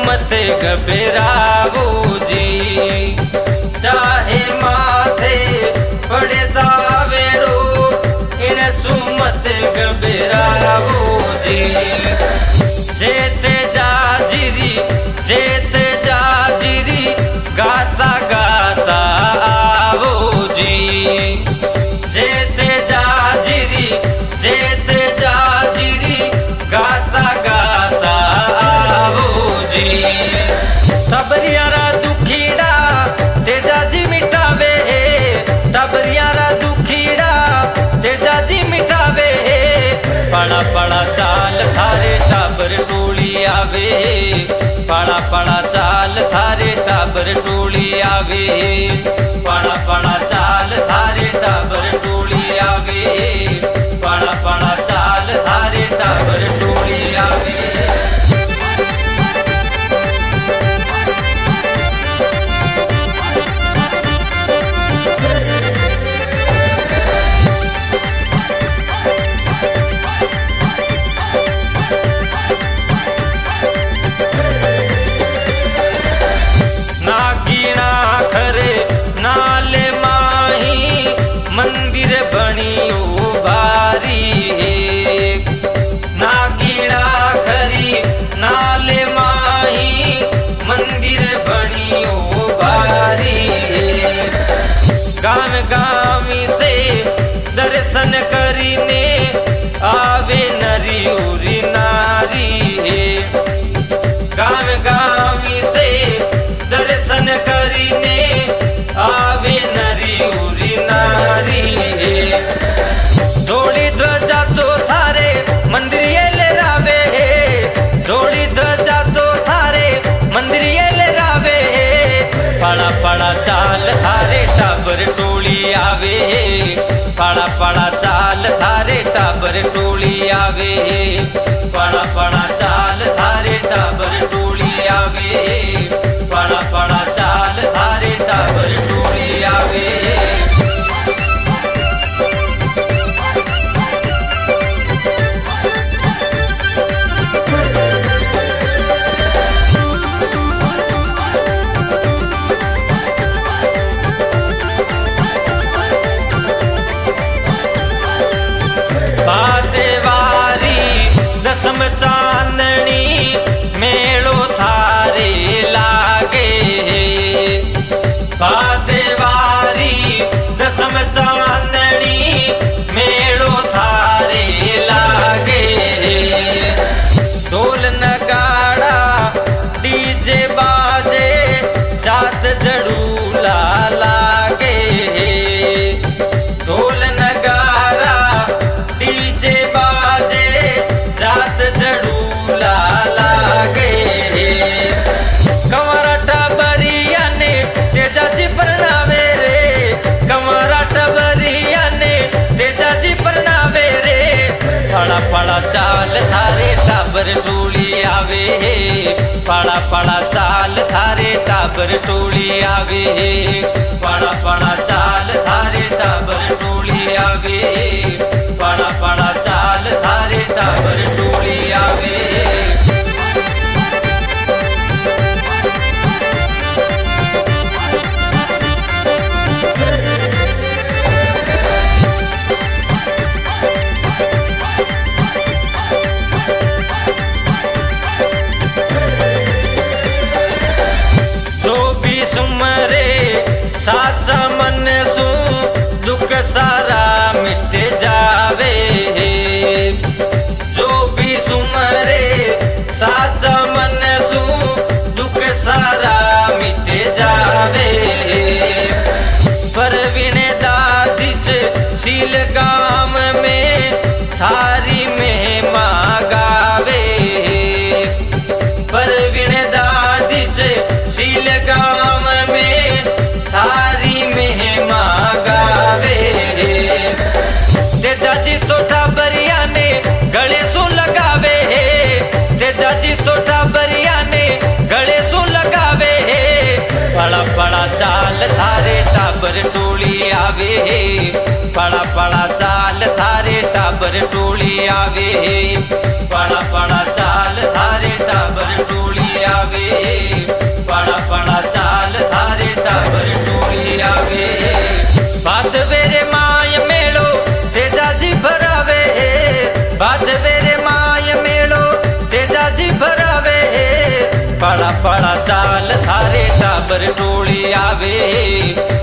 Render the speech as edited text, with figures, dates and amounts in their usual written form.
मत घबराओ जी, चाहे माथे पड़े दावेड़ो इन सुमत घबराओ जी। जेते जाजिरी गाता गाता आओ जी। जेते जाजिरी गाता गाता आओ जी। टबरियारा दुखीड़ा तेजा जी मिटावे, टबरियारा दुखीड़ा तेजा जी मिटावे। पड़ा पड़ा चाल थारे टाबर टोली आवे, पड़ा पड़ा चाल थारे टाबर टोली आवे। पड़ा पड़ा चाल थारे टाबर टोली आवे, पड़ा पड़ा चाल थारे टाबर टोली आवे। मंदिर बनियो भारी नागिड़ा खरी नाले माही, मंदिर बनियो भारी। गाँव गाँवी से दर्शन करीने आवे नरी उरी नारी। गाँव गाँवी से दर्शन करीने आवे नरी उरी नारी। थोड़ी ध्वजा तो थारे मंदिरिये ले रावे, थोड़ी ध्वजा तो थारे मंदिरिये ले रावे। पड़ा पड़ा चाल थारे टाबर टोली आवे, पड़ा पड़ा चाल थारे टाबर टोली आवे। पड़ा पड़ा चाल थारे टाबर टोली आवे, पड़ा पड़ा चाल थारे टाबर टोली आवे। बादेवारी दसम चांदनी मेड़ो थारे लागे। बादेवारी दसम चांदनी मेड़ो थारे लागे। ढोल नगाड़ा डीजे बाजे जात जड़ूला लागे। ढोल नगाड़ा डीजे बाजे जात जड़ूला लागे। कंवरा टबरिया ने तेजा जी परनावे रे, कंवरा टबरिया ने तेजा जी परनावे रे। पड़ा पड़ा चाल थारे टाबर टोली आवे, पड़ा पड़ा चाल थारे टाबर टोली आवे। पड़ा पड़ा चाल थारे टाबर टोली आवे, पड़ा पड़ा चाल थारे टाबर टोली आवे। जो भी सुमरे साचा मन सु दुख सारा मिट जावे। जो भी सुमरे साचा मन सु दुख सारा मिट जावे। परवीन दादी शील गाम में थारी में मागावे। परवीन दादी शील गाम में थारी में मागावे। तेजा जी तो टाबरिया ने गले सु लगावे, तेजा जी तो टाबरिया ने गले सु लगावे। पड़ा पड़ा चाल थारे टाबर टोली आवे, पड़ा पड़ा चाल थारे टाबर टोली आवे। पड़ा पड़ा चाल थारे टाबर टोली आवे। पड़ा पड़ा चाल थारे टाबर टोली आवे